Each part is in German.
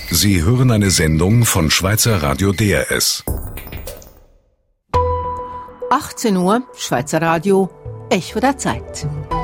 Sie hören eine Sendung von Schweizer Radio DRS. 18 Uhr, Schweizer Radio, Echo der Zeit.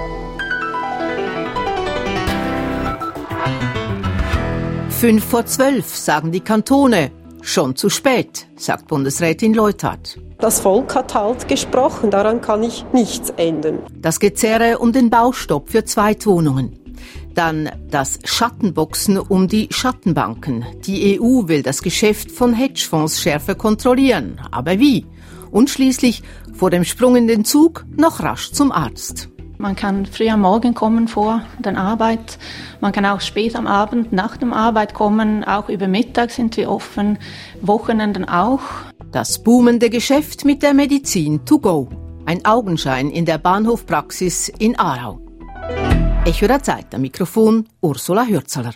Fünf vor 12, sagen die Kantone. Schon zu spät, sagt Bundesrätin Leuthard. Das Volk hat halt gesprochen, daran kann ich nichts ändern. Das Gezerre um den Baustopp für Zweitwohnungen. Dann das Schattenboxen um die Schattenbanken. Die EU will das Geschäft von Hedgefonds schärfer kontrollieren. Aber wie? Und schließlich vor dem Sprung in den Zug noch rasch zum Arzt. Man kann früh am Morgen kommen vor der Arbeit. Man kann auch spät am Abend nach der Arbeit kommen. Auch über Mittag sind wir offen. Wochenenden auch. Das boomende Geschäft mit der Medizin to go. Ein Augenschein in der Bahnhofpraxis in Aarau. Echo der Zeit, am Mikrofon Ursula Hürzeler.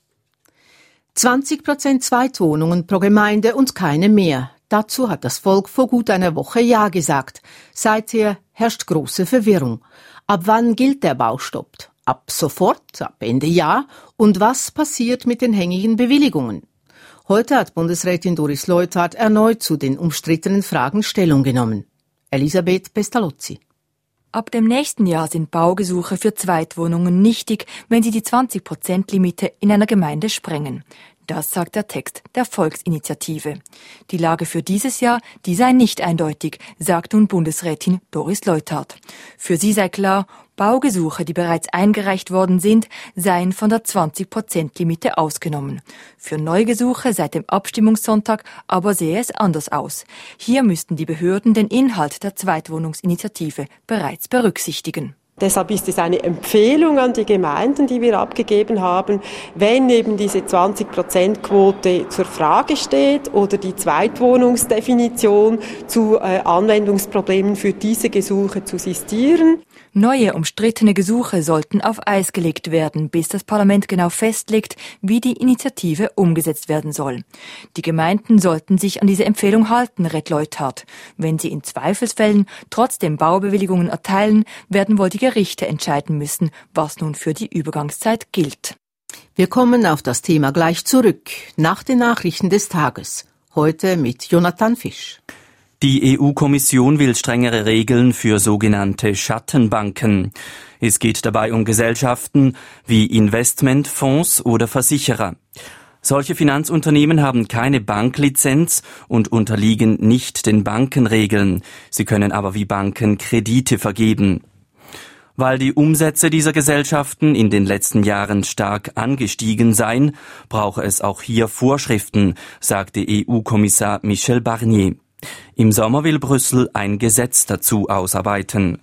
20% Zweitwohnungen pro Gemeinde und keine mehr. Dazu hat das Volk vor gut einer Woche Ja gesagt. Seither herrscht große Verwirrung. Ab wann gilt der Baustopp? Ab sofort, ab Ende Jahr? Und was passiert mit den hängigen Bewilligungen? Heute hat Bundesrätin Doris Leuthard erneut zu den umstrittenen Fragen Stellung genommen. Elisabeth Pestalozzi. Ab dem nächsten Jahr sind Baugesuche für Zweitwohnungen nichtig, wenn sie die 20%-Limite in einer Gemeinde sprengen. Das sagt der Text der Volksinitiative. Die Lage für dieses Jahr, die sei nicht eindeutig, sagt nun Bundesrätin Doris Leuthard. Für sie sei klar, Baugesuche, die bereits eingereicht worden sind, seien von der 20%-Limite ausgenommen. Für Neugesuche seit dem Abstimmungssonntag aber sehe es anders aus. Hier müssten die Behörden den Inhalt der Zweitwohnungsinitiative bereits berücksichtigen. Deshalb ist es eine Empfehlung an die Gemeinden, die wir abgegeben haben, wenn eben diese 20%-Quote zur Frage steht oder die Zweitwohnungsdefinition zu Anwendungsproblemen für diese Gesuche zu sistieren. Neue umstrittene Gesuche sollten auf Eis gelegt werden, bis das Parlament genau festlegt, wie die Initiative umgesetzt werden soll. Die Gemeinden sollten sich an diese Empfehlung halten, rät Leuthard. Wenn sie in Zweifelsfällen trotzdem Baubewilligungen erteilen, werden wohl die Gerichte entscheiden müssen, was nun für die Übergangszeit gilt. Wir kommen auf das Thema gleich zurück, nach den Nachrichten des Tages. Heute mit Jonathan Fisch. Die EU-Kommission will strengere Regeln für sogenannte Schattenbanken. Es geht dabei um Gesellschaften wie Investmentfonds oder Versicherer. Solche Finanzunternehmen haben keine Banklizenz und unterliegen nicht den Bankenregeln. Sie können aber wie Banken Kredite vergeben. Weil die Umsätze dieser Gesellschaften in den letzten Jahren stark angestiegen seien, brauche es auch hier Vorschriften, sagte EU-Kommissar Michel Barnier. Im Sommer will Brüssel ein Gesetz dazu ausarbeiten.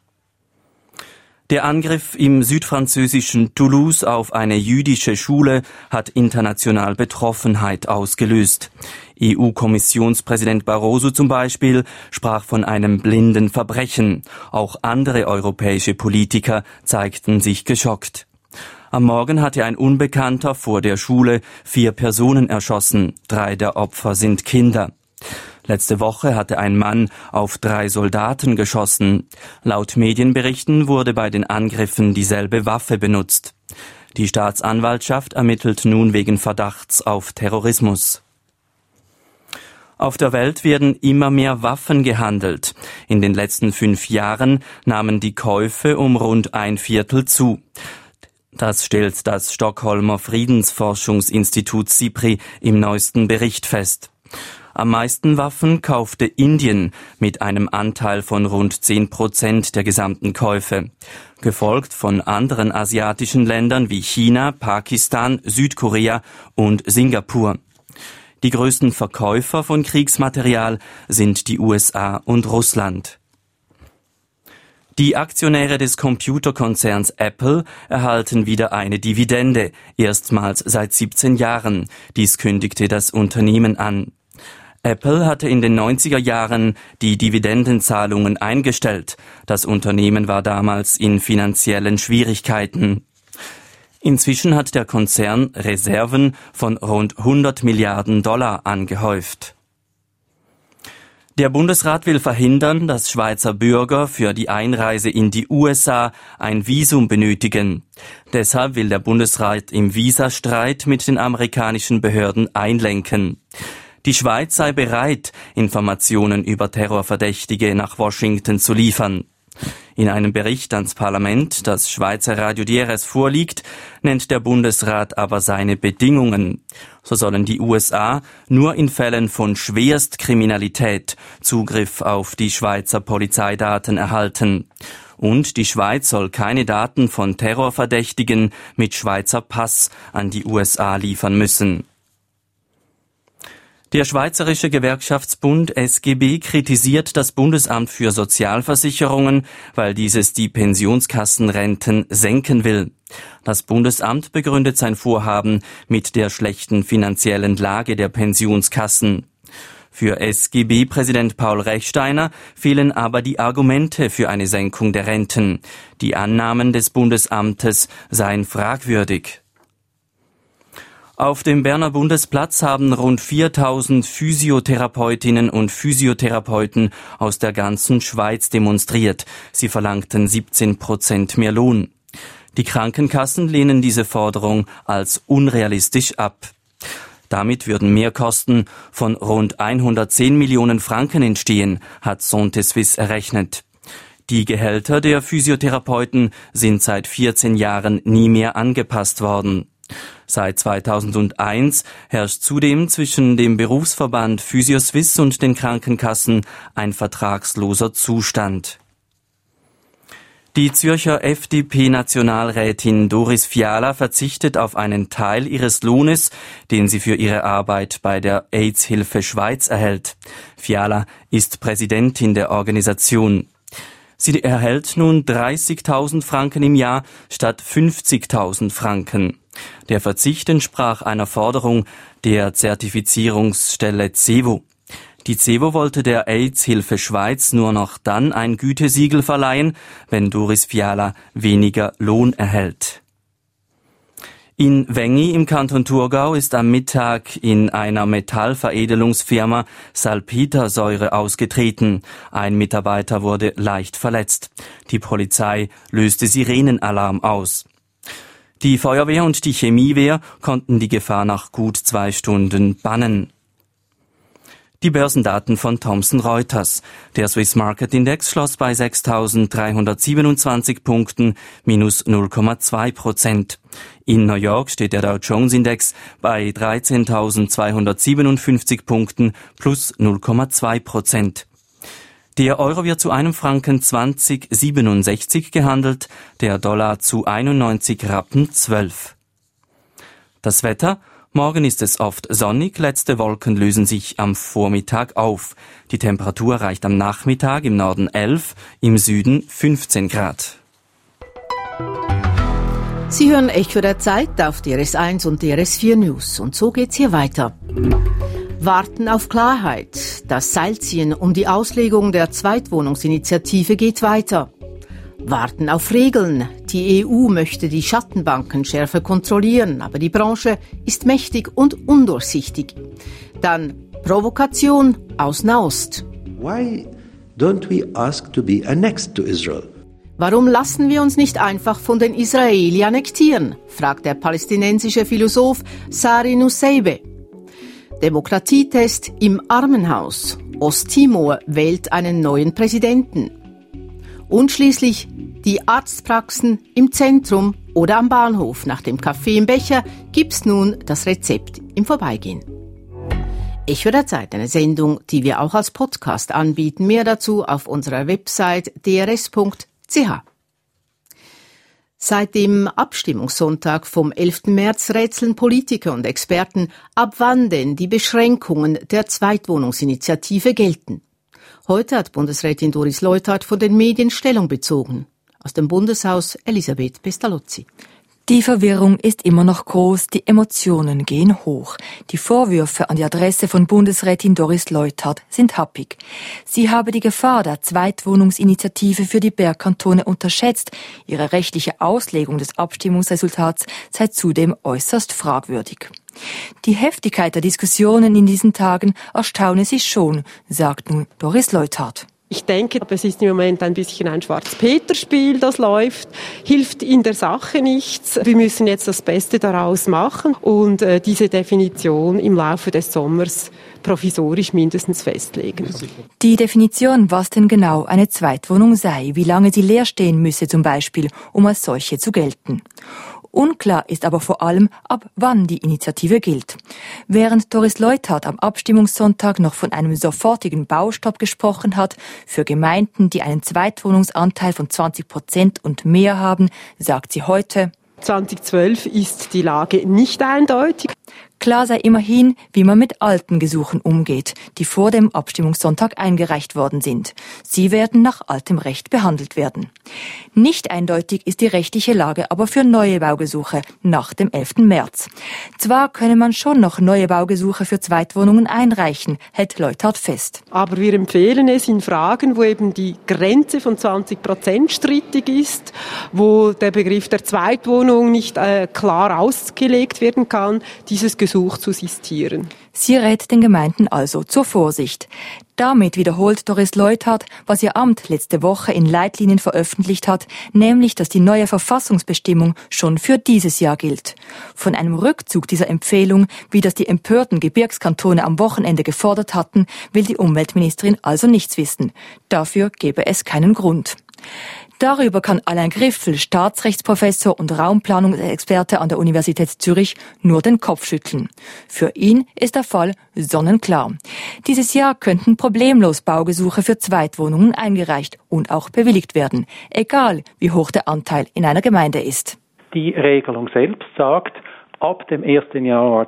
Der Angriff im südfranzösischen Toulouse auf eine jüdische Schule hat international Betroffenheit ausgelöst. EU-Kommissionspräsident Barroso zum Beispiel sprach von einem blinden Verbrechen. Auch andere europäische Politiker zeigten sich geschockt. Am Morgen hatte ein Unbekannter vor der Schule 4 Personen erschossen. 3 der Opfer sind Kinder. Letzte Woche hatte ein Mann auf 3 Soldaten geschossen. Laut Medienberichten wurde bei den Angriffen dieselbe Waffe benutzt. Die Staatsanwaltschaft ermittelt nun wegen Verdachts auf Terrorismus. Auf der Welt werden immer mehr Waffen gehandelt. In den letzten 5 Jahren nahmen die Käufe um rund 1/4 zu. Das stellt das Stockholmer Friedensforschungsinstitut SIPRI im neuesten Bericht fest. Am meisten Waffen kaufte Indien mit einem Anteil von rund 10% der gesamten Käufe, gefolgt von anderen asiatischen Ländern wie China, Pakistan, Südkorea und Singapur. Die größten Verkäufer von Kriegsmaterial sind die USA und Russland. Die Aktionäre des Computerkonzerns Apple erhalten wieder eine Dividende, erstmals seit 17 Jahren. Dies kündigte das Unternehmen an. Apple hatte in den 90er Jahren die Dividendenzahlungen eingestellt. Das Unternehmen war damals in finanziellen Schwierigkeiten. Inzwischen hat der Konzern Reserven von rund $100 Milliarden angehäuft. Der Bundesrat will verhindern, dass Schweizer Bürger für die Einreise in die USA ein Visum benötigen. Deshalb will der Bundesrat im Visastreit mit den amerikanischen Behörden einlenken. Die Schweiz sei bereit, Informationen über Terrorverdächtige nach Washington zu liefern. In einem Bericht ans Parlament, das Schweizer Radio DRS vorliegt, nennt der Bundesrat aber seine Bedingungen. So sollen die USA nur in Fällen von Schwerstkriminalität Zugriff auf die Schweizer Polizeidaten erhalten. Und die Schweiz soll keine Daten von Terrorverdächtigen mit Schweizer Pass an die USA liefern müssen. Der Schweizerische Gewerkschaftsbund SGB kritisiert das Bundesamt für Sozialversicherungen, weil dieses die Pensionskassenrenten senken will. Das Bundesamt begründet sein Vorhaben mit der schlechten finanziellen Lage der Pensionskassen. Für SGB-Präsident Paul Rechsteiner fehlen aber die Argumente für eine Senkung der Renten. Die Annahmen des Bundesamtes seien fragwürdig. Auf dem Berner Bundesplatz haben rund 4000 Physiotherapeutinnen und Physiotherapeuten aus der ganzen Schweiz demonstriert. Sie verlangten 17% mehr Lohn. Die Krankenkassen lehnen diese Forderung als unrealistisch ab. Damit würden Mehrkosten von rund 110 Millionen Franken entstehen, hat Santé Suisse errechnet. Die Gehälter der Physiotherapeuten sind seit 14 Jahren nie mehr angepasst worden. Seit 2001 herrscht zudem zwischen dem Berufsverband Physio Suisse und den Krankenkassen ein vertragsloser Zustand. Die Zürcher FDP-Nationalrätin Doris Fiala verzichtet auf einen Teil ihres Lohnes, den sie für ihre Arbeit bei der AIDS-Hilfe Schweiz erhält. Fiala ist Präsidentin der Organisation. Sie erhält nun 30.000 Franken im Jahr statt 50.000 Franken. Der Verzicht entsprach einer Forderung der Zertifizierungsstelle CEVO. Die CEVO wollte der AIDS-Hilfe Schweiz nur noch dann ein Gütesiegel verleihen, wenn Doris Fiala weniger Lohn erhält. In Wengi im Kanton Thurgau ist am Mittag in einer Metallveredelungsfirma Salpetersäure ausgetreten. Ein Mitarbeiter wurde leicht verletzt. Die Polizei löste Sirenenalarm aus. Die Feuerwehr und die Chemiewehr konnten die Gefahr nach gut 2 Stunden bannen. Die Börsendaten von Thomson Reuters. Der Swiss Market Index schloss bei 6.327 Punkten, minus 0,2%. In New York steht der Dow Jones Index bei 13.257 Punkten, plus 0,2%. Der Euro wird zu einem Franken 20,67 gehandelt, der Dollar zu 91 Rappen 12. Das Wetter: Morgen ist es oft sonnig, letzte Wolken lösen sich am Vormittag auf. Die Temperatur reicht am Nachmittag im Norden 11, im Süden 15 Grad. Sie hören Echo der Zeit auf DRS1 und DRS4 News. Und so geht's hier weiter. Warten auf Klarheit. Das Seilziehen um die Auslegung der Zweitwohnungsinitiative geht weiter. Warten auf Regeln. Die EU möchte die Schattenbanken schärfer kontrollieren, aber die Branche ist mächtig und undurchsichtig. Dann Provokation aus Nahost. Why don't we ask to be annexed to Israel? Warum lassen wir uns nicht einfach von den Israeli annektieren? Fragt der palästinensische Philosoph Sari Nusseibeh. Demokratietest im Armenhaus. Osttimor wählt einen neuen Präsidenten. Und schließlich die Arztpraxen im Zentrum oder am Bahnhof. Nach dem Kaffee im Becher gibt's nun das Rezept im Vorbeigehen. Echo der Zeit, eine Sendung, die wir auch als Podcast anbieten. Mehr dazu auf unserer Website drs.ch. Seit dem Abstimmungssonntag vom 11. März rätseln Politiker und Experten, ab wann denn die Beschränkungen der Zweitwohnungsinitiative gelten. Heute hat Bundesrätin Doris Leuthard von den Medien Stellung bezogen. Aus dem Bundeshaus Elisabeth Pestalozzi. Die Verwirrung ist immer noch groß, die Emotionen gehen hoch. Die Vorwürfe an die Adresse von Bundesrätin Doris Leuthard sind happig. Sie habe die Gefahr der Zweitwohnungsinitiative für die Bergkantone unterschätzt. Ihre rechtliche Auslegung des Abstimmungsresultats sei zudem äußerst fragwürdig. Die Heftigkeit der Diskussionen in diesen Tagen erstaune sie schon, sagt nun Doris Leuthard. Ich denke, es ist im Moment ein bisschen ein Schwarz-Peter-Spiel, das läuft, hilft in der Sache nichts. Wir müssen jetzt das Beste daraus machen und diese Definition im Laufe des Sommers provisorisch mindestens festlegen. Die Definition, was denn genau eine Zweitwohnung sei, wie lange sie leer stehen müsse zum Beispiel, um als solche zu gelten. Unklar ist aber vor allem, ab wann die Initiative gilt. Während Doris Leuthard am Abstimmungssonntag noch von einem sofortigen Baustopp gesprochen hat, für Gemeinden, die einen Zweitwohnungsanteil von 20% und mehr haben, sagt sie heute: 2012 ist die Lage nicht eindeutig. Klar sei immerhin, wie man mit alten Gesuchen umgeht, die vor dem Abstimmungssonntag eingereicht worden sind. Sie werden nach altem Recht behandelt werden. Nicht eindeutig ist die rechtliche Lage aber für neue Baugesuche nach dem 11. März. Zwar könne man schon noch neue Baugesuche für Zweitwohnungen einreichen, hält Leuthard fest. Aber wir empfehlen es in Fragen, wo eben die Grenze von 20% strittig ist, wo der Begriff der Zweitwohnung nicht klar ausgelegt werden kann, dieses Gesuch zu sistieren. Sie rät den Gemeinden also zur Vorsicht. Damit wiederholt Doris Leuthard, was ihr Amt letzte Woche in Leitlinien veröffentlicht hat, nämlich, dass die neue Verfassungsbestimmung schon für dieses Jahr gilt. Von einem Rückzug dieser Empfehlung, wie das die empörten Gebirgskantone am Wochenende gefordert hatten, will die Umweltministerin also nichts wissen. Dafür gebe es keinen Grund. Darüber kann Alain Griffel, Staatsrechtsprofessor und Raumplanungsexperte an der Universität Zürich, nur den Kopf schütteln. Für ihn ist der Fall sonnenklar. Dieses Jahr könnten problemlos Baugesuche für Zweitwohnungen eingereicht und auch bewilligt werden, egal wie hoch der Anteil in einer Gemeinde ist. Die Regelung selbst sagt, ab dem 1. Januar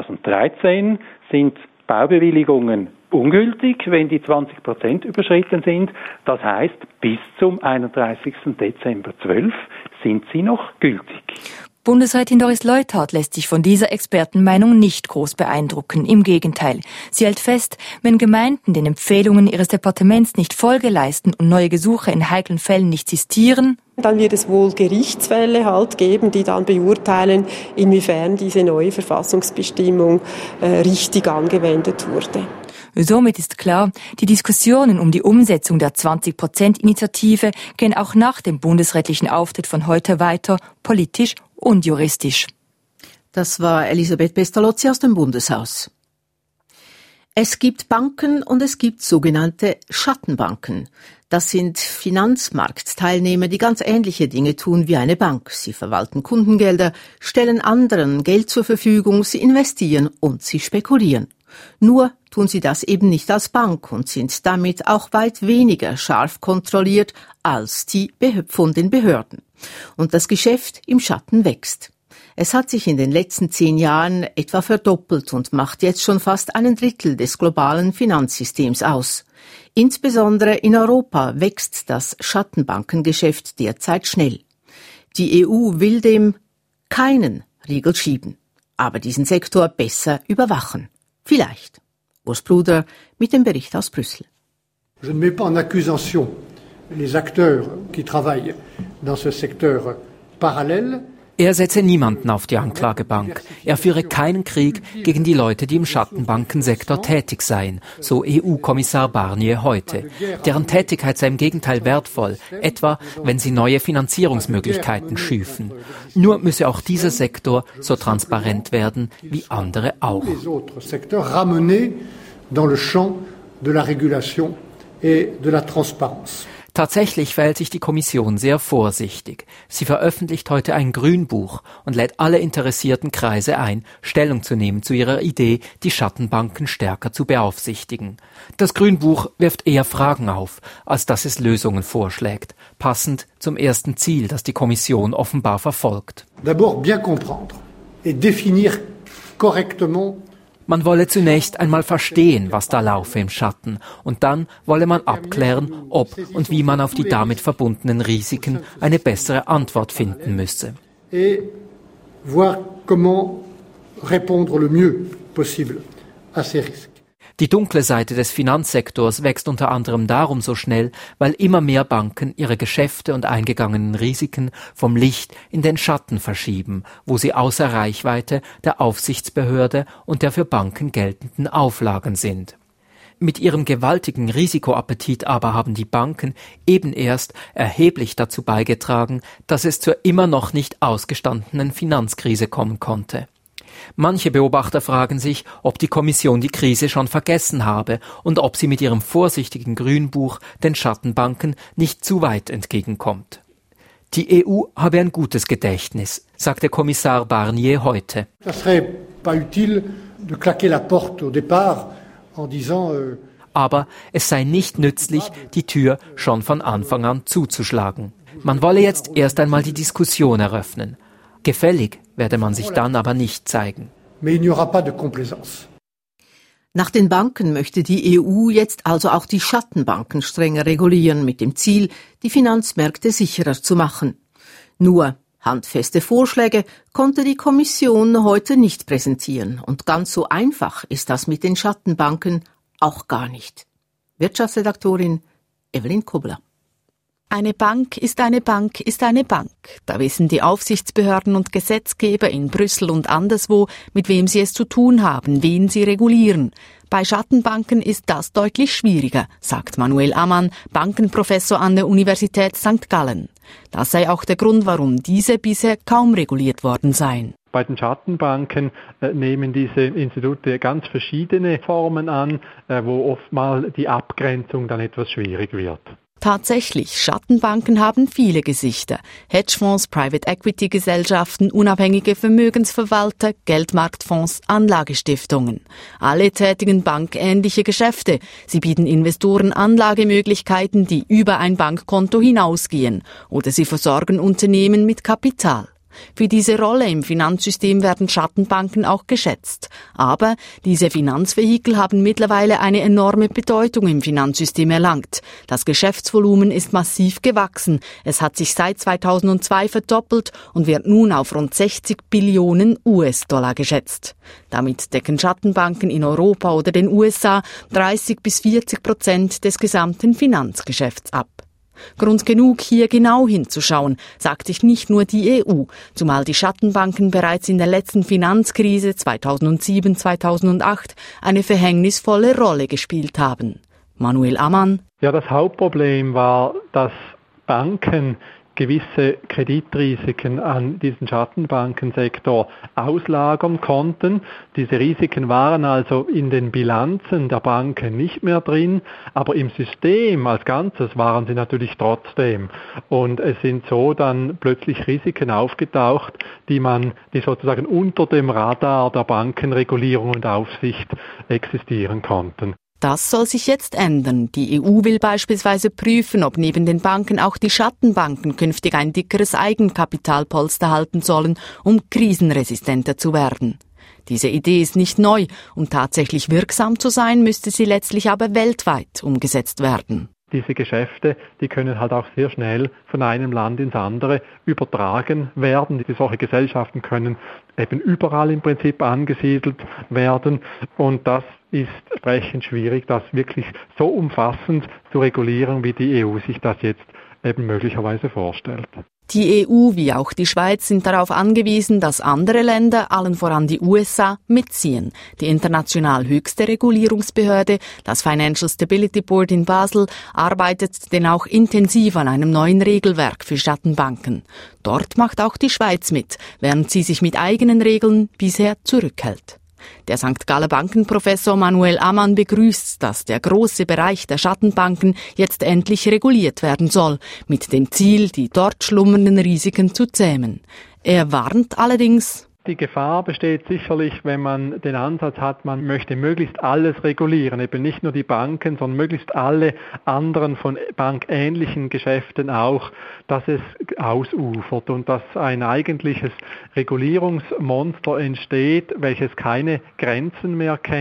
2013 sind Baubewilligungen ungültig, wenn die 20% überschritten sind. Das heißt, bis zum 31. Dezember 12 sind sie noch gültig. Bundesrätin Doris Leuthard lässt sich von dieser Expertenmeinung nicht groß beeindrucken. Im Gegenteil. Sie hält fest, wenn Gemeinden den Empfehlungen ihres Departements nicht Folge leisten und neue Gesuche in heiklen Fällen nicht sistieren, dann wird es wohl Gerichtsfälle geben, die dann beurteilen, inwiefern diese neue Verfassungsbestimmung richtig angewendet wurde. Somit ist klar, die Diskussionen um die Umsetzung der 20%-Initiative gehen auch nach dem bundesrätlichen Auftritt von heute weiter, politisch und juristisch. Das war Elisabeth Pestalozzi aus dem Bundeshaus. Es gibt Banken und es gibt sogenannte Schattenbanken. Das sind Finanzmarktteilnehmer, die ganz ähnliche Dinge tun wie eine Bank. Sie verwalten Kundengelder, stellen anderen Geld zur Verfügung, sie investieren und sie spekulieren. Nur tun sie das eben nicht als Bank und sind damit auch weit weniger scharf kontrolliert als die von den Behörden. Und das Geschäft im Schatten wächst. Es hat sich in den letzten 10 Jahren etwa verdoppelt und macht jetzt schon fast 1/3 des globalen Finanzsystems aus. Insbesondere in Europa wächst das Schattenbankengeschäft derzeit schnell. Die EU will dem keinen Riegel schieben, aber diesen Sektor besser überwachen. Vielleicht. Urs Bruder mit dem Bericht aus Brüssel. Je ne mets pas en accusation les acteurs qui travaillent dans ce secteur parallèle. Er setze niemanden auf die Anklagebank. Er führe keinen Krieg gegen die Leute, die im Schattenbankensektor tätig seien, so EU-Kommissar Barnier heute. Deren Tätigkeit sei im Gegenteil wertvoll, etwa wenn sie neue Finanzierungsmöglichkeiten schüfen. Nur müsse auch dieser Sektor so transparent werden wie andere auch. Tatsächlich verhält sich die Kommission sehr vorsichtig. Sie veröffentlicht heute ein Grünbuch und lädt alle interessierten Kreise ein, Stellung zu nehmen zu ihrer Idee, die Schattenbanken stärker zu beaufsichtigen. Das Grünbuch wirft eher Fragen auf, als dass es Lösungen vorschlägt, passend zum ersten Ziel, das die Kommission offenbar verfolgt. D'abord bien comprendre et définir correctement. Man wolle zunächst einmal verstehen, was da laufe im Schatten, und dann wolle man abklären, ob und wie man auf die damit verbundenen Risiken eine bessere Antwort finden müsse. et voir comment répondre le mieux possible à ces risques. Die dunkle Seite des Finanzsektors wächst unter anderem darum so schnell, weil immer mehr Banken ihre Geschäfte und eingegangenen Risiken vom Licht in den Schatten verschieben, wo sie außer Reichweite der Aufsichtsbehörde und der für Banken geltenden Auflagen sind. Mit ihrem gewaltigen Risikoappetit aber haben die Banken eben erst erheblich dazu beigetragen, dass es zur immer noch nicht ausgestandenen Finanzkrise kommen konnte. Manche Beobachter fragen sich, ob die Kommission die Krise schon vergessen habe und ob sie mit ihrem vorsichtigen Grünbuch den Schattenbanken nicht zu weit entgegenkommt. Die EU habe ein gutes Gedächtnis, sagte Kommissar Barnier heute. Ça serait pas utile de claquer la porte au départ en disant Aber es sei nicht nützlich, die Tür schon von Anfang an zuzuschlagen. Man wolle jetzt erst einmal die Diskussion eröffnen. Gefällig werde man sich dann aber nicht zeigen. Mais il n'y aura pas de complaisance. Nach den Banken möchte die EU jetzt also auch die Schattenbanken strenger regulieren, mit dem Ziel, die Finanzmärkte sicherer zu machen. Nur handfeste Vorschläge konnte die Kommission heute nicht präsentieren. Und ganz so einfach ist das mit den Schattenbanken auch gar nicht. Wirtschaftsredaktorin Evelyn Kobler. Eine Bank ist eine Bank ist eine Bank. Da wissen die Aufsichtsbehörden und Gesetzgeber in Brüssel und anderswo, mit wem sie es zu tun haben, wen sie regulieren. Bei Schattenbanken ist das deutlich schwieriger, sagt Manuel Amann, Bankenprofessor an der Universität St. Gallen. Das sei auch der Grund, warum diese bisher kaum reguliert worden seien. Bei den Schattenbanken nehmen diese Institute ganz verschiedene Formen an, wo oftmals die Abgrenzung dann etwas schwierig wird. Tatsächlich, Schattenbanken haben viele Gesichter. Hedgefonds, Private-Equity-Gesellschaften, unabhängige Vermögensverwalter, Geldmarktfonds, Anlagestiftungen. Alle tätigen bankähnliche Geschäfte. Sie bieten Investoren Anlagemöglichkeiten, die über ein Bankkonto hinausgehen. Oder sie versorgen Unternehmen mit Kapital. Für diese Rolle im Finanzsystem werden Schattenbanken auch geschätzt. Aber diese Finanzvehikel haben mittlerweile eine enorme Bedeutung im Finanzsystem erlangt. Das Geschäftsvolumen ist massiv gewachsen. Es hat sich seit 2002 verdoppelt und wird nun auf rund 60 Billionen US-Dollar geschätzt. Damit decken Schattenbanken in Europa oder den USA 30-40% des gesamten Finanzgeschäfts ab. Grund genug, hier genau hinzuschauen, sagt sich nicht nur die EU, zumal die Schattenbanken bereits in der letzten Finanzkrise 2007-2008 eine verhängnisvolle Rolle gespielt haben. Manuel Amann. Ja, das Hauptproblem war, dass Banken gewisse Kreditrisiken an diesen Schattenbankensektor auslagern konnten. Diese Risiken waren also in den Bilanzen der Banken nicht mehr drin, aber im System als Ganzes waren sie natürlich trotzdem. Und es sind so dann plötzlich Risiken aufgetaucht, die sozusagen unter dem Radar der Bankenregulierung und Aufsicht existieren konnten. Das soll sich jetzt ändern. Die EU will beispielsweise prüfen, ob neben den Banken auch die Schattenbanken künftig ein dickeres Eigenkapitalpolster halten sollen, um krisenresistenter zu werden. Diese Idee ist nicht neu. Um tatsächlich wirksam zu sein, müsste sie letztlich aber weltweit umgesetzt werden. Diese Geschäfte, die können halt auch sehr schnell von einem Land ins andere übertragen werden. Solche Gesellschaften können eben überall im Prinzip angesiedelt werden und das ist entsprechend schwierig, das wirklich so umfassend zu regulieren, wie die EU sich das jetzt eben möglicherweise vorstellt. Die EU wie auch die Schweiz sind darauf angewiesen, dass andere Länder, allen voran die USA, mitziehen. Die international höchste Regulierungsbehörde, das Financial Stability Board in Basel, arbeitet denn auch intensiv an einem neuen Regelwerk für Schattenbanken. Dort macht auch die Schweiz mit, während sie sich mit eigenen Regeln bisher zurückhält. Der St. Galler Bankenprofessor Manuel Amann begrüßt, dass der große Bereich der Schattenbanken jetzt endlich reguliert werden soll, mit dem Ziel, die dort schlummernden Risiken zu zähmen. Er warnt allerdings: Die Gefahr besteht sicherlich, wenn man den Ansatz hat, man möchte möglichst alles regulieren, eben nicht nur die Banken, sondern möglichst alle anderen von bankähnlichen Geschäften auch, dass es ausufert und dass ein eigentliches Regulierungsmonster entsteht, welches keine Grenzen mehr kennt.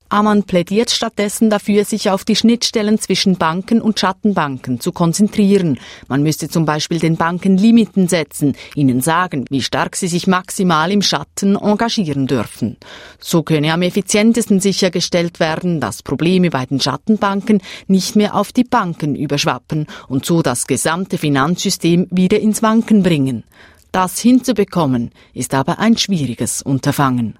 Ammann plädiert stattdessen dafür, sich auf die Schnittstellen zwischen Banken und Schattenbanken zu konzentrieren. Man müsste zum Beispiel den Banken Limiten setzen, ihnen sagen, wie stark sie sich maximal im Schatten engagieren dürfen. So könne am effizientesten sichergestellt werden, dass Probleme bei den Schattenbanken nicht mehr auf die Banken überschwappen und so das gesamte Finanzsystem wieder ins Wanken bringen. Das hinzubekommen, ist aber ein schwieriges Unterfangen.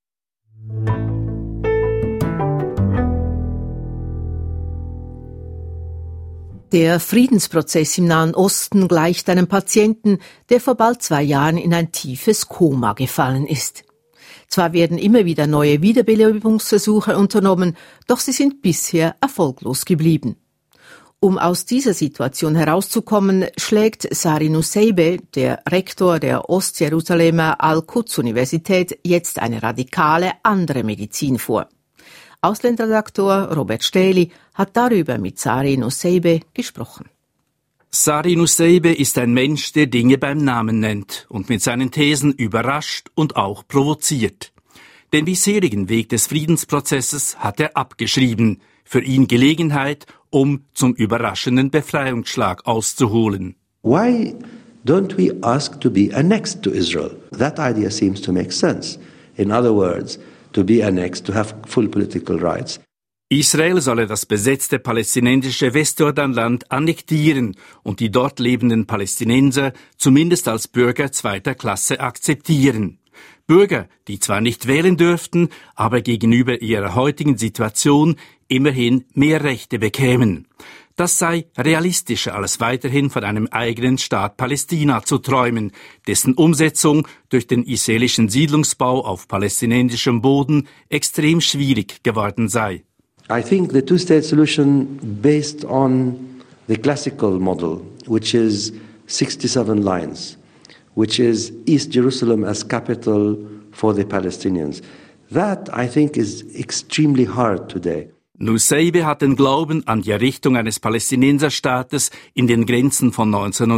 Der Friedensprozess im Nahen Osten gleicht einem Patienten, der vor bald 2 Jahren in ein tiefes Koma gefallen ist. Zwar werden immer wieder neue Wiederbelebungsversuche unternommen, doch sie sind bisher erfolglos geblieben. Um aus dieser Situation herauszukommen, schlägt Sari Nusseibeh, der Rektor der Ostjerusalemer Al-Quds-Universität, jetzt eine radikale andere Medizin vor. Ausländredaktor Robert Stähli hat darüber mit Sari Nusseibeh gesprochen. Sari Nusseibeh ist ein Mensch, der Dinge beim Namen nennt und mit seinen Thesen überrascht und auch provoziert. Den bisherigen Weg des Friedensprozesses hat er abgeschrieben, für ihn Gelegenheit, um zum überraschenden Befreiungsschlag auszuholen. Why don't we ask to be annexed to Israel? That idea seems to make sense. In other words, to be annexed, to have full political rights. Israel solle das besetzte palästinensische Westjordanland annektieren und die dort lebenden Palästinenser zumindest als Bürger zweiter Klasse akzeptieren. Bürger, die zwar nicht wählen dürften, aber gegenüber ihrer heutigen Situation immerhin mehr Rechte bekämen. Das sei realistischer als weiterhin von einem eigenen Staat Palästina zu träumen, dessen Umsetzung durch den israelischen Siedlungsbau auf palästinensischem Boden extrem schwierig geworden sei. I think the two-state solution based on the classical model, which is 67 lines, which is East Jerusalem as capital for the Palestinians. That, I think, is extremely hard today. Nusseibeh hat den Glauben an die Errichtung eines Palästinenserstaates in den Grenzen von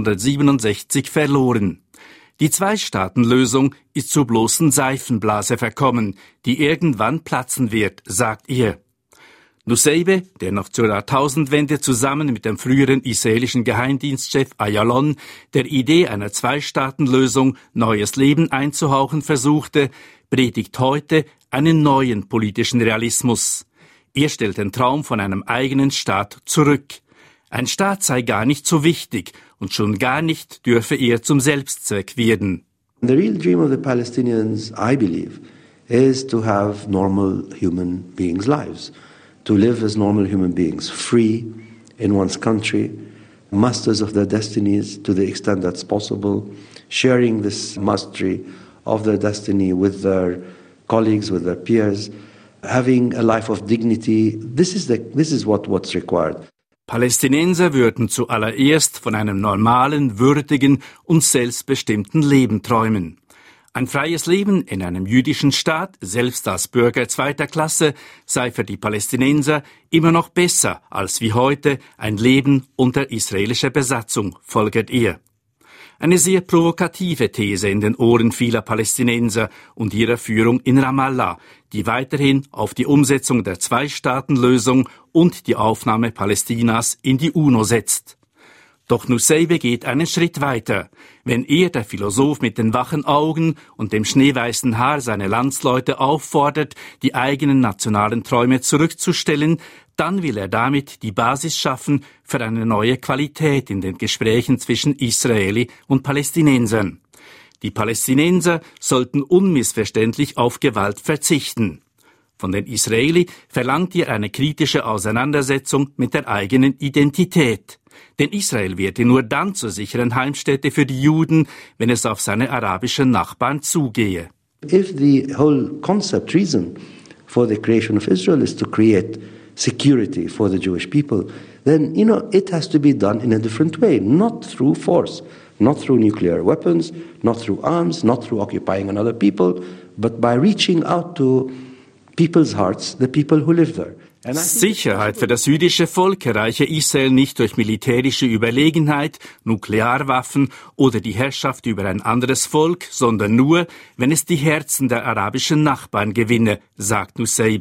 1967 verloren. Die Zwei-Staaten-Lösung ist zur bloßen Seifenblase verkommen, die irgendwann platzen wird, sagt er. Nusseibeh, der noch zur Jahrtausendwende zusammen mit dem früheren israelischen Geheimdienstchef Ayalon der Idee einer Zwei-Staaten-Lösung neues Leben einzuhauchen versuchte, predigt heute einen neuen politischen Realismus. Er stellt den Traum von einem eigenen Staat zurück. Ein Staat sei gar nicht so wichtig und schon gar nicht dürfe er zum Selbstzweck werden. The real dream of the Palestinians, I believe, is to have normal human beings' lives. To live as normal human beings, free in one's country, masters of their destinies to the extent that's possible, sharing this mastery of their destiny with their colleagues, with their peers, having a life of dignity. This is what's required. Palästinenser würden zuallererst von einem normalen, würdigen und selbstbestimmten Leben träumen. Ein freies Leben in einem jüdischen Staat, selbst als Bürger zweiter Klasse, sei für die Palästinenser immer noch besser als wie heute ein Leben unter israelischer Besatzung, folgert er. Eine sehr provokative These in den Ohren vieler Palästinenser und ihrer Führung in Ramallah, die weiterhin auf die Umsetzung der Zwei-Staaten-Lösung und die Aufnahme Palästinas in die UNO setzt. Doch Nusseibeh geht einen Schritt weiter. Wenn er, der Philosoph mit den wachen Augen und dem schneeweißen Haar, seine Landsleute auffordert, die eigenen nationalen Träume zurückzustellen, dann will er damit die Basis schaffen für eine neue Qualität in den Gesprächen zwischen Israeli und Palästinensern. Die Palästinenser sollten unmissverständlich auf Gewalt verzichten. Von den Israeli verlangt er eine kritische Auseinandersetzung mit der eigenen Identität. Denn Israel werde nur dann zur sicheren Heimstätte für die Juden, wenn es auf seine arabischen Nachbarn zugehe. If the whole concept, reason for the creation of Israel is to create security for the Jewish people, then, it has to be done in a different way, not through force, not through nuclear weapons, not through arms, not through occupying another people, but by reaching out to people's hearts, the people who live there. Sicherheit für das jüdische Volk erreiche Israel nicht durch militärische Überlegenheit, Nuklearwaffen oder die Herrschaft über ein anderes Volk, sondern nur, wenn es die Herzen der arabischen Nachbarn gewinne, sagt Nusseibeh.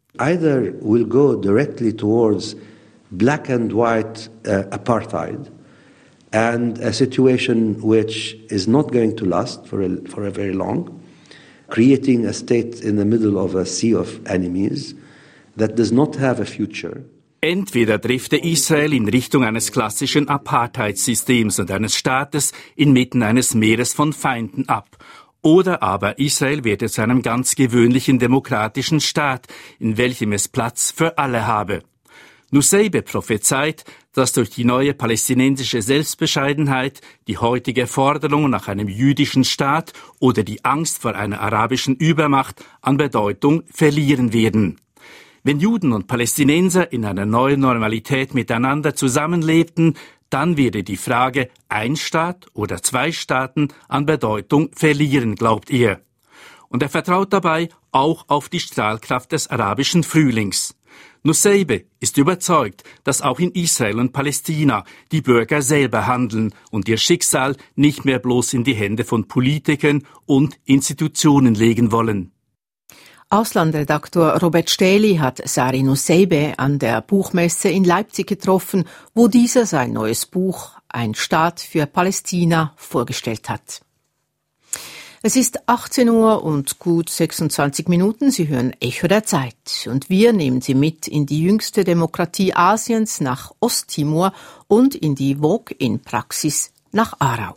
either will go directly towards black and white apartheid and a situation which is not going to last for a very long, creating a state in the middle of a sea of enemies that does not have a future. Entweder drifte Israel in Richtung eines klassischen Apartheidssystems und eines Staates inmitten eines Meeres von Feinden ab, oder aber Israel werde zu einem ganz gewöhnlichen demokratischen Staat, in welchem es Platz für alle habe. Nusseibeh prophezeit, dass durch die neue palästinensische Selbstbescheidenheit die heutige Forderung nach einem jüdischen Staat oder die Angst vor einer arabischen Übermacht an Bedeutung verlieren werden. Wenn Juden und Palästinenser in einer neuen Normalität miteinander zusammenlebten, dann werde die Frage ein Staat oder zwei Staaten an Bedeutung verlieren, glaubt er. Und er vertraut dabei auch auf die Strahlkraft des arabischen Frühlings. Nusseibeh ist überzeugt, dass auch in Israel und Palästina die Bürger selber handeln und ihr Schicksal nicht mehr bloß in die Hände von Politikern und Institutionen legen wollen. Auslandredaktor Robert Stähli hat Sari Nusseibeh an der Buchmesse in Leipzig getroffen, wo dieser sein neues Buch »Ein Staat für Palästina« vorgestellt hat. Es ist 18 Uhr und gut 26 Minuten. Sie hören Echo der Zeit. Und wir nehmen Sie mit in die jüngste Demokratie Asiens nach Osttimor und in die Vogue in Praxis nach Aarau.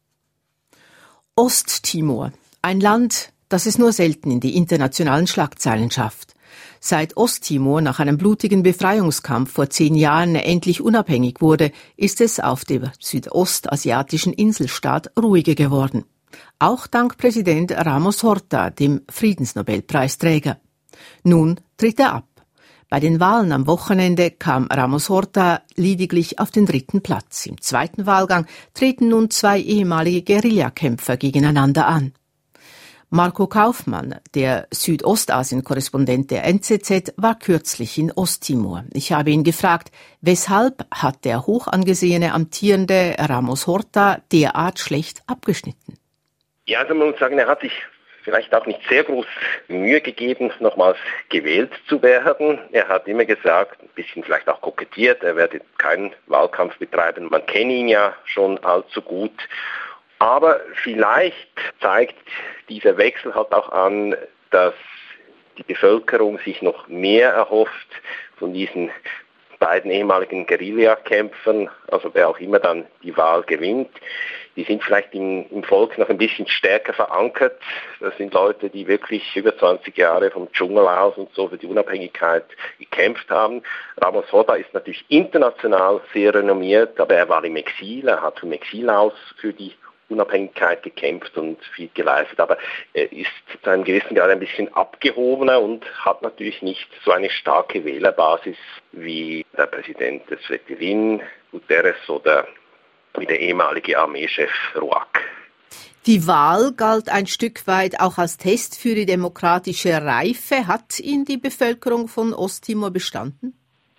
Osttimor, ein Land, das es nur selten in die internationalen Schlagzeilen schafft. Seit Osttimor nach einem blutigen Befreiungskampf vor 10 Jahren endlich unabhängig wurde, ist es auf dem südostasiatischen Inselstaat ruhiger geworden. Auch dank Präsident Ramos Horta, dem Friedensnobelpreisträger. Nun tritt er ab. Bei den Wahlen am Wochenende kam Ramos Horta lediglich auf den 3. Platz. Im zweiten Wahlgang treten nun 2 ehemalige Guerillakämpfer gegeneinander an. Marco Kaufmann, der Südostasien-Korrespondent der NZZ, war kürzlich in Osttimor. Ich habe ihn gefragt, weshalb hat der hoch angesehene amtierende Ramos Horta derart schlecht abgeschnitten? Ja, also man muss sagen, er hat sich vielleicht auch nicht sehr groß Mühe gegeben, nochmals gewählt zu werden. Er hat immer gesagt, ein bisschen vielleicht auch kokettiert, er werde keinen Wahlkampf betreiben. Man kenne ihn ja schon allzu gut. Aber vielleicht zeigt dieser Wechsel halt auch an, dass die Bevölkerung sich noch mehr erhofft von diesen beiden ehemaligen Guerillakämpfern, also wer auch immer dann die Wahl gewinnt. Die sind vielleicht im Volk noch ein bisschen stärker verankert. Das sind Leute, die wirklich über 20 Jahre vom Dschungel aus und so für die Unabhängigkeit gekämpft haben. Ramos Horta ist natürlich international sehr renommiert, aber er war im Exil, er hat vom Exil aus für die Unabhängigkeit gekämpft und viel geleistet, aber er ist zu einem gewissen Grad ein bisschen abgehobener und hat natürlich nicht so eine starke Wählerbasis wie der Präsident des Fretilin, Guterres, oder wie der ehemalige Armeechef Rouak. Die Wahl galt ein Stück weit auch als Test für die demokratische Reife. Hat ihn die Bevölkerung von Osttimor bestanden?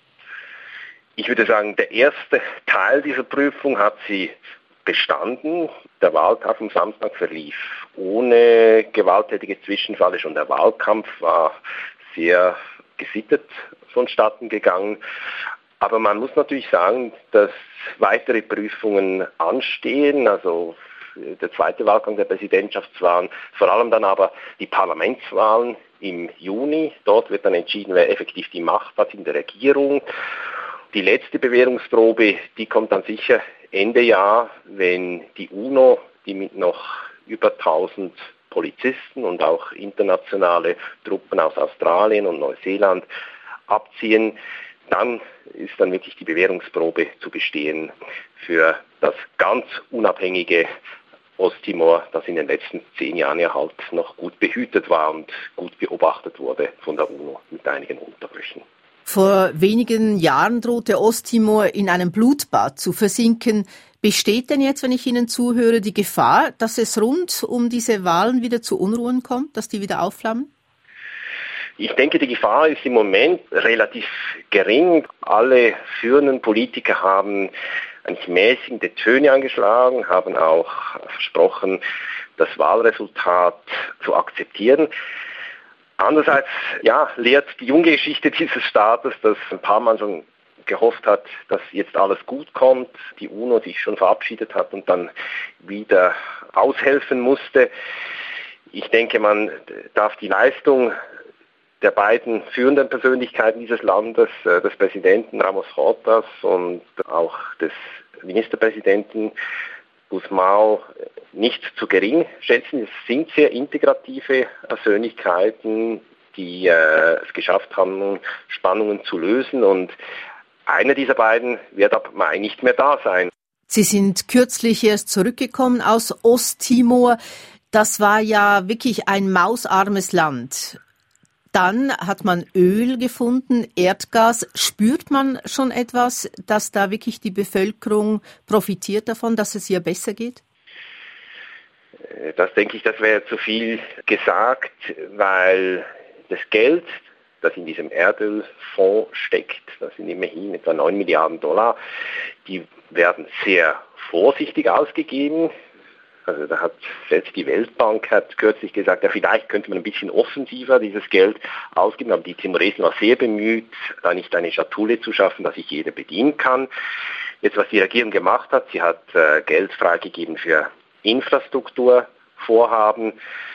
Ich würde sagen, der erste Teil dieser Prüfung hat sie bestanden. Der Wahltag am Samstag verlief ohne gewalttätige Zwischenfälle. Schon der Wahlkampf war sehr gesittet vonstatten gegangen. Aber man muss natürlich sagen, dass weitere Prüfungen anstehen. Also der zweite Wahlgang der Präsidentschaftswahlen, vor allem dann aber die Parlamentswahlen im Juni. Dort wird dann entschieden, wer effektiv die Macht hat in der Regierung. Die letzte Bewährungsprobe, die kommt dann sicher Ende Jahr, wenn die UNO, die mit noch über 1000 Polizisten und auch internationale Truppen aus Australien und Neuseeland abziehen, dann ist dann wirklich die Bewährungsprobe zu bestehen für das ganz unabhängige Osttimor, das in den letzten 10 Jahren ja halt noch gut behütet war und gut beobachtet wurde von der UNO mit einigen Unterbrüchen. Vor wenigen Jahren drohte Osttimor in einem Blutbad zu versinken. Besteht denn jetzt, wenn ich Ihnen zuhöre, die Gefahr, dass es rund um diese Wahlen wieder zu Unruhen kommt, dass die wieder aufflammen? Ich denke, die Gefahr ist im Moment relativ gering. Alle führenden Politiker haben eigentlich mäßigende Töne angeschlagen, haben auch versprochen, das Wahlresultat zu akzeptieren. Andererseits, lehrt die junge Geschichte dieses Staates, dass ein paar Mal schon gehofft hat, dass jetzt alles gut kommt, die UNO sich schon verabschiedet hat und dann wieder aushelfen musste. Ich denke, man darf die Leistung der beiden führenden Persönlichkeiten dieses Landes, des Präsidenten Ramos Hortas und auch des Ministerpräsidenten Gusmão, nicht zu gering schätzen. Es sind sehr integrative Persönlichkeiten, die es geschafft haben, Spannungen zu lösen, und einer dieser beiden wird ab Mai nicht mehr da sein. Sie sind kürzlich erst zurückgekommen aus Osttimor. Das war ja wirklich ein mausarmes Land. Dann hat man Öl gefunden, Erdgas. Spürt man schon etwas, dass da wirklich die Bevölkerung profitiert davon, dass es ihr besser geht? Das denke ich, das wäre zu viel gesagt, weil das Geld, das in diesem Erdölfonds steckt, das sind immerhin etwa 9 Milliarden $, die werden sehr vorsichtig ausgegeben. Also da hat selbst die Weltbank kürzlich gesagt, vielleicht könnte man ein bisschen offensiver dieses Geld ausgeben, aber die Timoresen war sehr bemüht, da nicht eine Schatulle zu schaffen, dass sich jeder bedienen kann. Jetzt, was die Regierung gemacht hat, sie hat Geld freigegeben für Infrastrukturvorhaben,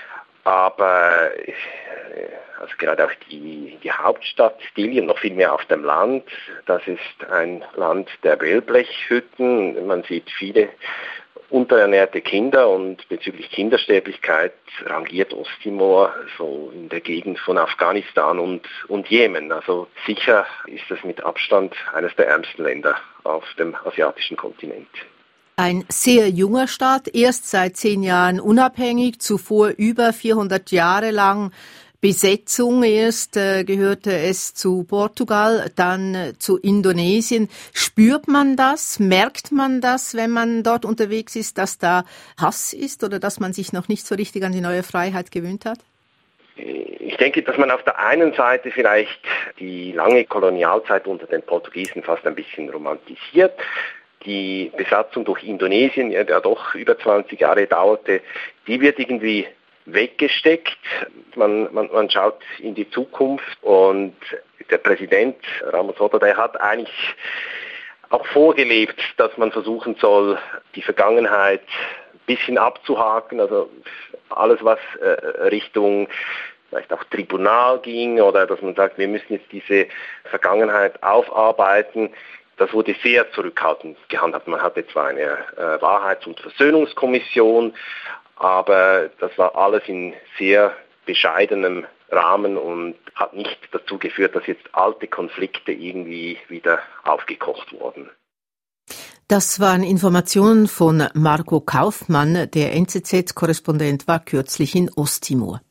aber also gerade auch die Hauptstadt Dili und noch viel mehr auf dem Land, das ist ein Land der Wellblechhütten. Man sieht viele unterernährte Kinder, und bezüglich Kindersterblichkeit rangiert Osttimor so in der Gegend von Afghanistan und Jemen. Also sicher ist es mit Abstand eines der ärmsten Länder auf dem asiatischen Kontinent. Ein sehr junger Staat, erst seit 10 Jahren unabhängig, zuvor über 400 Jahre lang Besetzung. Erst gehörte es zu Portugal, dann zu Indonesien. Spürt man das? Merkt man das, wenn man dort unterwegs ist, dass da Hass ist oder dass man sich noch nicht so richtig an die neue Freiheit gewöhnt hat? Ich denke, dass man auf der einen Seite vielleicht die lange Kolonialzeit unter den Portugiesen fast ein bisschen romantisiert. Die Besatzung durch Indonesien, der doch über 20 Jahre dauerte, die wird irgendwie weggesteckt. Man schaut in die Zukunft, und der Präsident Ramos Horta, der hat eigentlich auch vorgelebt, dass man versuchen soll, die Vergangenheit ein bisschen abzuhaken, also alles, was Richtung vielleicht auch Tribunal ging, oder dass man sagt, wir müssen jetzt diese Vergangenheit aufarbeiten. Das wurde sehr zurückhaltend gehandhabt. Man hatte zwar eine Wahrheits- und Versöhnungskommission, aber das war alles in sehr bescheidenem Rahmen und hat nicht dazu geführt, dass jetzt alte Konflikte irgendwie wieder aufgekocht wurden. Das waren Informationen von Marco Kaufmann. Der NZZ-Korrespondent war kürzlich in Osttimor.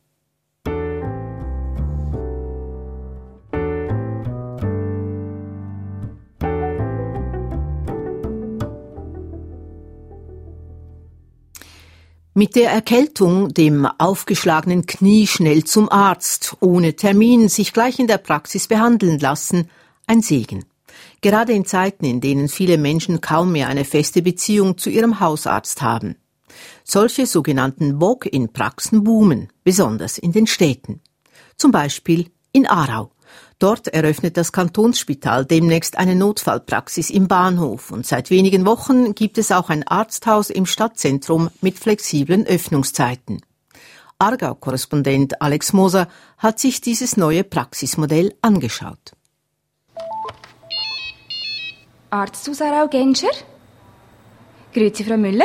Mit der Erkältung, dem aufgeschlagenen Knie schnell zum Arzt, ohne Termin, sich gleich in der Praxis behandeln lassen, ein Segen. Gerade in Zeiten, in denen viele Menschen kaum mehr eine feste Beziehung zu ihrem Hausarzt haben. Solche sogenannten Walk-in-Praxen boomen, besonders in den Städten. Zum Beispiel in Aarau. Dort eröffnet das Kantonsspital demnächst eine Notfallpraxis im Bahnhof, und seit wenigen Wochen gibt es auch ein Arzthaus im Stadtzentrum mit flexiblen Öffnungszeiten. Aargau-Korrespondent Alex Moser hat sich dieses neue Praxismodell angeschaut. Arzthaus Aarau Genscher? Grüezi, Frau Müller?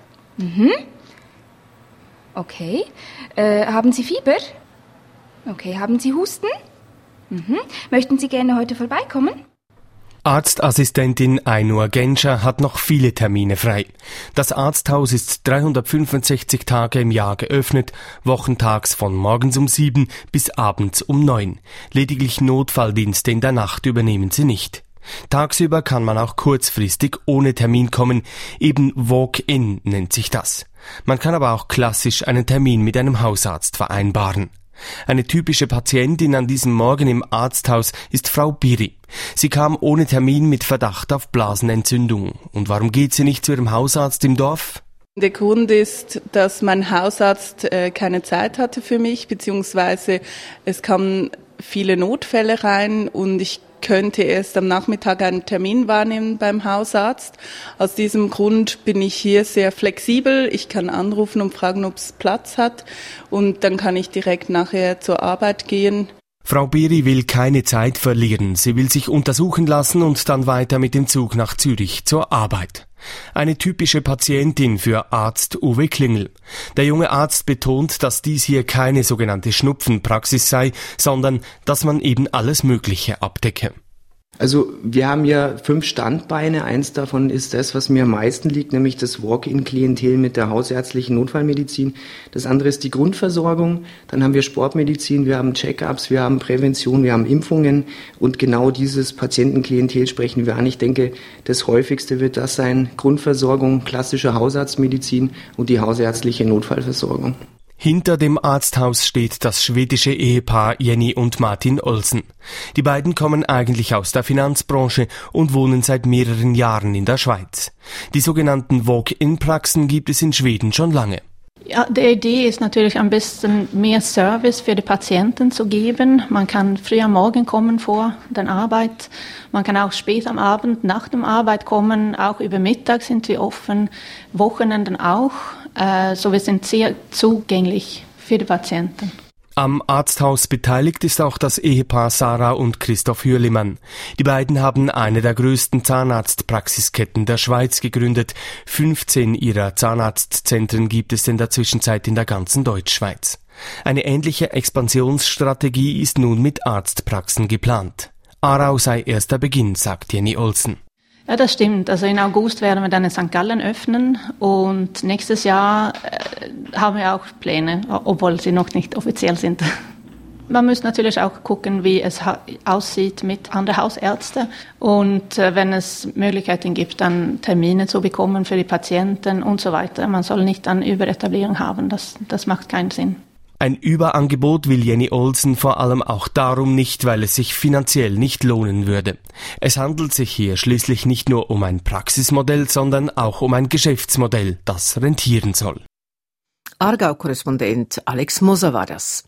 Okay. Haben Sie Fieber? Okay, haben Sie Husten? Möchten Sie gerne heute vorbeikommen? Arztassistentin Ainur Genscher hat noch viele Termine frei. Das Arzthaus ist 365 Tage im Jahr geöffnet, wochentags von morgens um 7 bis abends um 9. Lediglich Notfalldienste in der Nacht übernehmen sie nicht. Tagsüber kann man auch kurzfristig ohne Termin kommen, eben Walk-in nennt sich das. Man kann aber auch klassisch einen Termin mit einem Hausarzt vereinbaren. Eine typische Patientin an diesem Morgen im Arzthaus ist Frau Biri. Sie kam ohne Termin mit Verdacht auf Blasenentzündung. Und warum geht sie nicht zu ihrem Hausarzt im Dorf? Der Grund ist, dass mein Hausarzt keine Zeit hatte für mich, beziehungsweise es kamen viele Notfälle rein und ich könnte erst am Nachmittag einen Termin wahrnehmen beim Hausarzt. Aus diesem Grund bin ich hier sehr flexibel. Ich kann anrufen und fragen, ob es Platz hat und dann kann ich direkt nachher zur Arbeit gehen. Frau Beri will keine Zeit verlieren. Sie will sich untersuchen lassen und dann weiter mit dem Zug nach Zürich zur Arbeit. Eine typische Patientin für Arzt Uwe Klingel. Der junge Arzt betont, dass dies hier keine sogenannte Schnupfenpraxis sei, sondern dass man eben alles Mögliche abdecke. Also wir haben ja 5 Standbeine. Eins davon ist das, was mir am meisten liegt, nämlich das Walk-in-Klientel mit der hausärztlichen Notfallmedizin. Das andere ist die Grundversorgung. Dann haben wir Sportmedizin, wir haben Check-ups, wir haben Prävention, wir haben Impfungen. Und genau dieses Patientenklientel sprechen wir an. Ich denke, das häufigste wird das sein, Grundversorgung, klassische Hausarztmedizin und die hausärztliche Notfallversorgung. Hinter dem Arzthaus steht das schwedische Ehepaar Jenny und Martin Olsen. Die beiden kommen eigentlich aus der Finanzbranche und wohnen seit mehreren Jahren in der Schweiz. Die sogenannten Walk-in-Praxen gibt es in Schweden schon lange. Ja, die Idee ist natürlich am besten mehr Service für die Patienten zu geben. Man kann früh am Morgen kommen vor der Arbeit. Man kann auch spät am Abend nach der Arbeit kommen. Auch über Mittag sind wir offen, Wochenenden auch. So wir sind sehr zugänglich für die Patienten. Am Arzthaus beteiligt ist auch das Ehepaar Sarah und Christoph Hürlimann. Die beiden haben eine der größten Zahnarztpraxisketten der Schweiz gegründet. 15 ihrer Zahnarztzentren gibt es in der Zwischenzeit in der ganzen Deutschschweiz. Eine ähnliche Expansionsstrategie ist nun mit Arztpraxen geplant. Aarau sei erst der Beginn, sagt Jenny Olsen. Ja, das stimmt. Also in August werden wir dann in St. Gallen öffnen und nächstes Jahr haben wir auch Pläne, obwohl sie noch nicht offiziell sind. Man muss natürlich auch gucken, wie es aussieht mit anderen Hausärzten und wenn es Möglichkeiten gibt, dann Termine zu bekommen für die Patienten und so weiter. Man soll nicht dann Überetablierung haben, das macht keinen Sinn. Ein Überangebot will Jenny Olsen vor allem auch darum nicht, weil es sich finanziell nicht lohnen würde. Es handelt sich hier schließlich nicht nur um ein Praxismodell, sondern auch um ein Geschäftsmodell, das rentieren soll. Aargau-Korrespondent Alex Moser war das.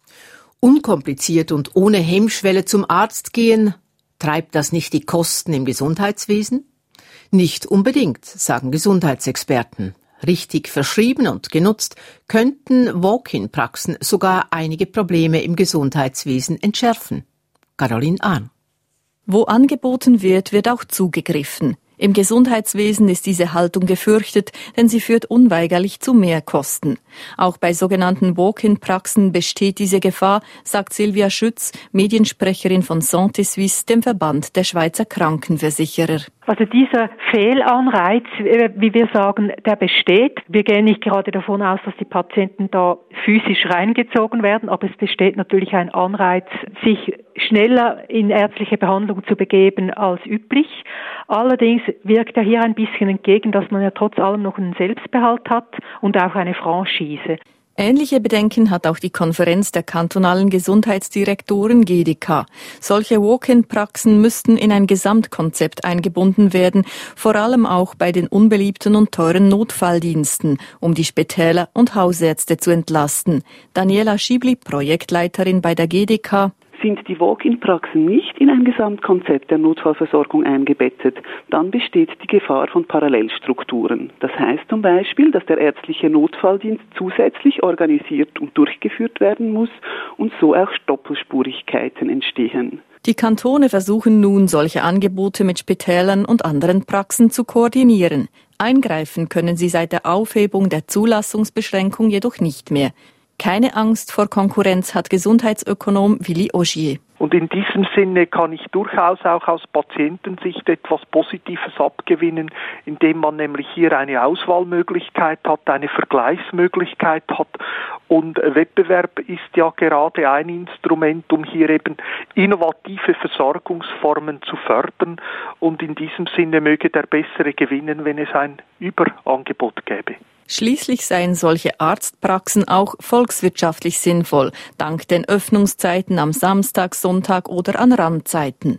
Unkompliziert und ohne Hemmschwelle zum Arzt gehen, treibt das nicht die Kosten im Gesundheitswesen? Nicht unbedingt, sagen Gesundheitsexperten. Richtig verschrieben und genutzt, könnten Walk-in-Praxen sogar einige Probleme im Gesundheitswesen entschärfen. Caroline Ahn. Wo angeboten wird, wird auch zugegriffen. Im Gesundheitswesen ist diese Haltung gefürchtet, denn sie führt unweigerlich zu Mehrkosten. Auch bei sogenannten Walk-in-Praxen besteht diese Gefahr, sagt Silvia Schütz, Mediensprecherin von Santé Suisse, dem Verband der Schweizer Krankenversicherer. Also dieser Fehlanreiz, wie wir sagen, der besteht. Wir gehen nicht gerade davon aus, dass die Patienten da physisch reingezogen werden, aber es besteht natürlich ein Anreiz, sich schneller in ärztliche Behandlung zu begeben als üblich. Allerdings wirkt er hier ein bisschen entgegen, dass man ja trotz allem noch einen Selbstbehalt hat und auch eine Franchise. Ähnliche Bedenken hat auch die Konferenz der kantonalen Gesundheitsdirektoren GDK. Solche Walk-in-Praxen müssten in ein Gesamtkonzept eingebunden werden, vor allem auch bei den unbeliebten und teuren Notfalldiensten, um die Spitäler und Hausärzte zu entlasten. Daniela Schiebli, Projektleiterin bei der GDK. Sind die Walk-in-Praxen nicht in ein Gesamtkonzept der Notfallversorgung eingebettet, dann besteht die Gefahr von Parallelstrukturen. Das heißt zum Beispiel, dass der ärztliche Notfalldienst zusätzlich organisiert und durchgeführt werden muss und so auch Doppelspurigkeiten entstehen. Die Kantone versuchen nun, solche Angebote mit Spitälern und anderen Praxen zu koordinieren. Eingreifen können sie seit der Aufhebung der Zulassungsbeschränkung jedoch nicht mehr. Keine Angst vor Konkurrenz hat Gesundheitsökonom Willi Ogier. Und in diesem Sinne kann ich durchaus auch aus Patientensicht etwas Positives abgewinnen, indem man nämlich hier eine Auswahlmöglichkeit hat, eine Vergleichsmöglichkeit hat. Und Wettbewerb ist ja gerade ein Instrument, um hier eben innovative Versorgungsformen zu fördern. Und in diesem Sinne möge der Bessere gewinnen, wenn es ein Überangebot gäbe. Schließlich seien solche Arztpraxen auch volkswirtschaftlich sinnvoll, dank den Öffnungszeiten am Samstag, Sonntag oder an Randzeiten. Das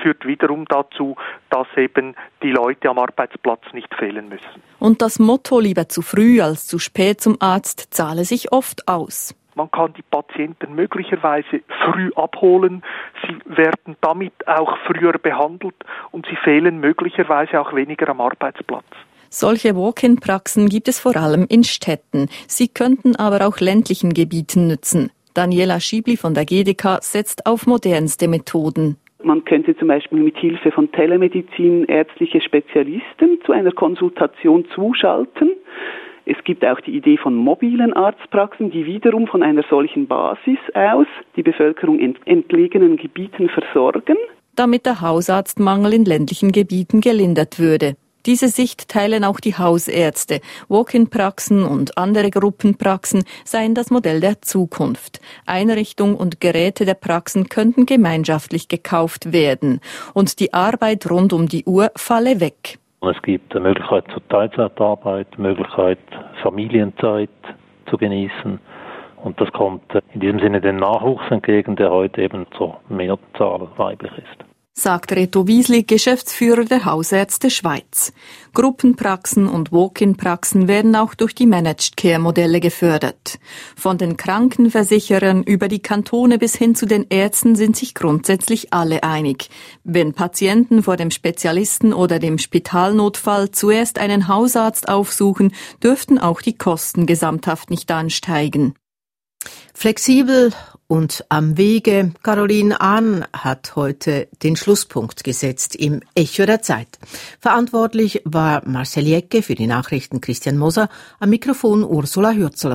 führt wiederum dazu, dass eben die Leute am Arbeitsplatz nicht fehlen müssen. Und das Motto lieber zu früh als zu spät zum Arzt zahle sich oft aus. Man kann die Patienten möglicherweise früh abholen, sie werden damit auch früher behandelt und sie fehlen möglicherweise auch weniger am Arbeitsplatz. Solche Walk-in-Praxen gibt es vor allem in Städten. Sie könnten aber auch ländlichen Gebieten nützen. Daniela Schiebli von der GDK setzt auf modernste Methoden. Man könnte zum Beispiel mit Hilfe von Telemedizin ärztliche Spezialisten zu einer Konsultation zuschalten. Es gibt auch die Idee von mobilen Arztpraxen, die wiederum von einer solchen Basis aus die Bevölkerung in entlegenen Gebieten versorgen. Damit der Hausarztmangel in ländlichen Gebieten gelindert würde. Diese Sicht teilen auch die Hausärzte. Walk-in-Praxen und andere Gruppenpraxen seien das Modell der Zukunft. Einrichtung und Geräte der Praxen könnten gemeinschaftlich gekauft werden. Und die Arbeit rund um die Uhr falle weg. Es gibt eine Möglichkeit zur Teilzeitarbeit, eine Möglichkeit, Familienzeit zu genießen. Und das kommt in diesem Sinne dem Nachwuchs entgegen, der heute eben zur Mehrzahl weiblich ist. Sagt Reto Wiesli, Geschäftsführer der Hausärzte Schweiz. Gruppenpraxen und Walk-in-Praxen werden auch durch die Managed-Care-Modelle gefördert. Von den Krankenversicherern über die Kantone bis hin zu den Ärzten sind sich grundsätzlich alle einig. Wenn Patienten vor dem Spezialisten oder dem Spitalnotfall zuerst einen Hausarzt aufsuchen, dürften auch die Kosten gesamthaft nicht ansteigen. Flexibel und am Wege. Caroline Ahn hat heute den Schlusspunkt gesetzt im Echo der Zeit. Verantwortlich war Marcel Jecke, für die Nachrichten Christian Moser, am Mikrofon Ursula Hürzeler.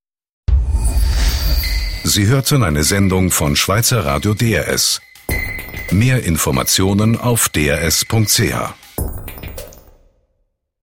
Sie hörten eine Sendung von Schweizer Radio DRS. Mehr Informationen auf drs.ch.